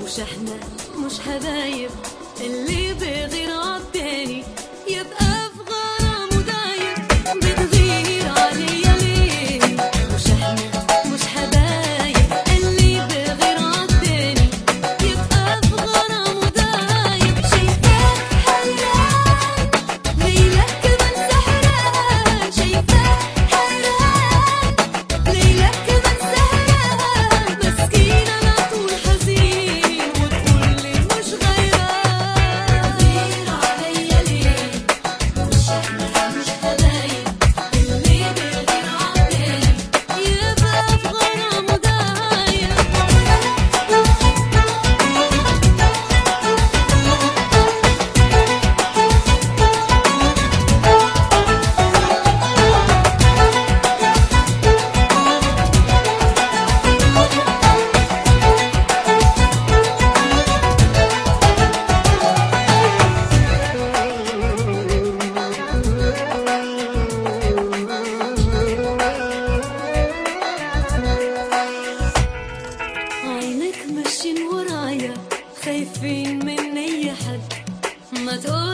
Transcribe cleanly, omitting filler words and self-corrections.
مش احنا مش حبايب، اللي بغير عالتاني يبقى في غرام ودايب. بتغير عليا ليه؟ مش احنا مش حبايب، اللي بغير عالتاني يبقى في غرام ودايب. شايفاك حيران ليلك كمان سهران، شايفاك حيران ليلك كمان سهران. مسكين انا طول حزين وتقول لي مش غيران. بتغير عليا ليه؟ مش احنا مش حبايب، اللي بغير عالتاني يبقى في غرام ودايب. عينك ماشيين ورايا، خايفين من اي حد. ما تقول